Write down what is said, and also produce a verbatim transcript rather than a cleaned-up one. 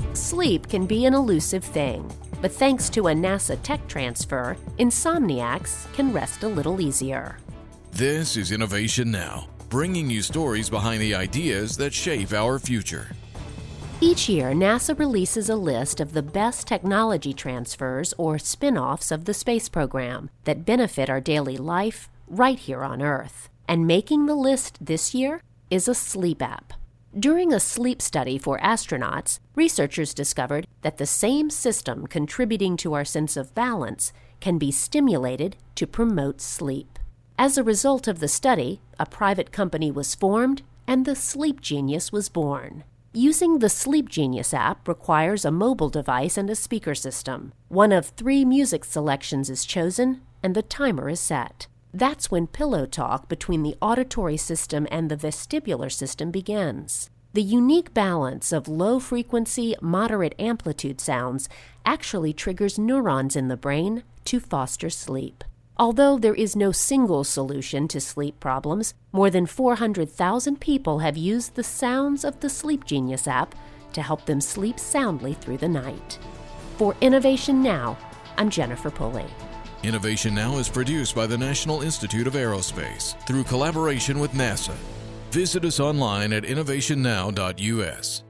Sleep can be an elusive thing, but thanks to a NASA tech transfer, insomniacs can rest a little easier. This is Innovation Now, bringing you stories behind the ideas that shape our future. Each year, NASA releases a list of the best technology transfers or spin-offs of the space program that benefit our daily life right here on Earth. And making the list this year is a sleep app. During a sleep study for astronauts, researchers discovered that the same system contributing to our sense of balance can be stimulated to promote sleep. As a result of the study, a private company was formed and the Sleep Genius was born. Using the Sleep Genius app requires a mobile device and a speaker system. One of three music selections is chosen and the timer is set. That's when pillow talk between the auditory system and the vestibular system begins. The unique balance of low-frequency, moderate-amplitude sounds actually triggers neurons in the brain to foster sleep. Although there is no single solution to sleep problems, more than four hundred thousand people have used the sounds of the Sleep Genius app to help them sleep soundly through the night. For Innovation Now, I'm Jennifer Pulley. Innovation Now is produced by the National Institute of Aerospace through collaboration with NASA. Visit us online at innovation now dot U S.